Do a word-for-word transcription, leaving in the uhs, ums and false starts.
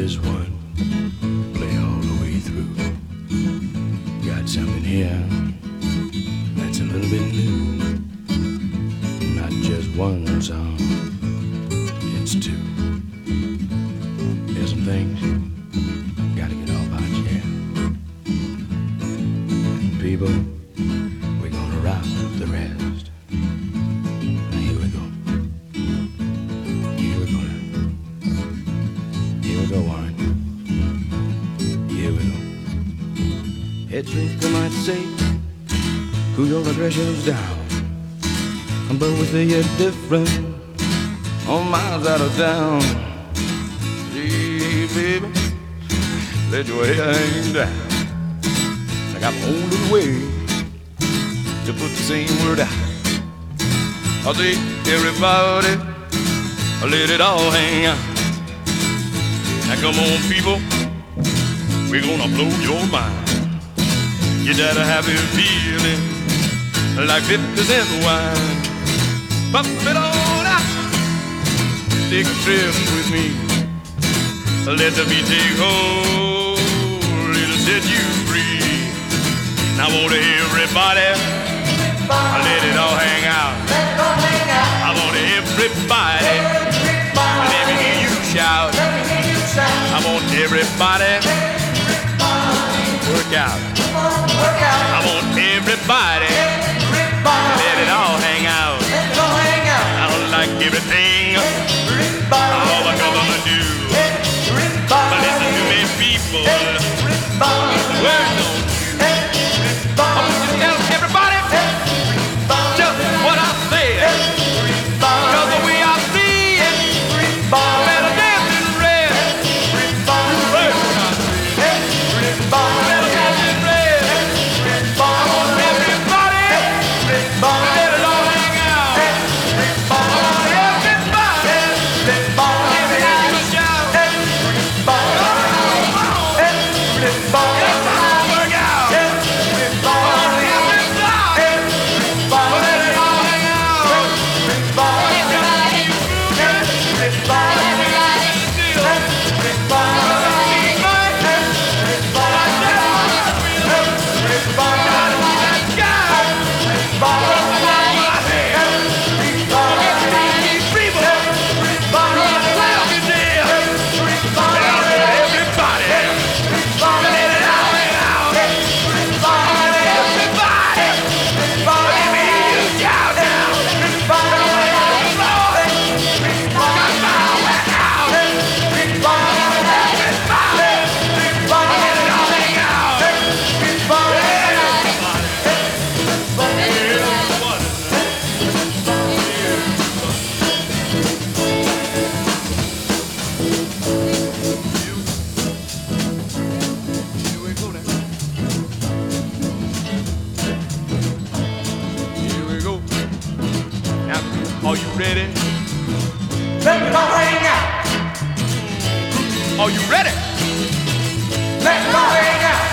this one play all the way through. Got something here that's a little bit new. Not just one song, it's two. There's some things gotta get off our chest. And people, we're gonna rock the rest. Now here we go. Here we go now. Here we go, Warren. Here we go. Head drinker might say, cool your aggressions down. But we say you're different on miles out of town. Hey, baby, let your hair hang down. I got my own little way to put the same word out. I'll say, everybody, let it all hang out. Now come on, people, we're gonna blow your mind. You got a happy feeling like fifty cent wine. Pump it on out, take a trip with me. Let the beat take hold, it'll set you free. Now I want everybody, let it all hang out. I want everybody, let me hear you shout. I want everybody, work out. I want everybody, let it all hang out. I don't like everything all the government do. But listen to me, people, word don't you? I'm just telling everybody just what I said. Cause we are free, better dance in red. Word not better dance in red. I want everybody, let it all hang out. I want everybody, let me hear you shout. Work out. I want everybody, let it all hang out. Are you ready? Let it all hang out. Are you ready? Let it all hang out.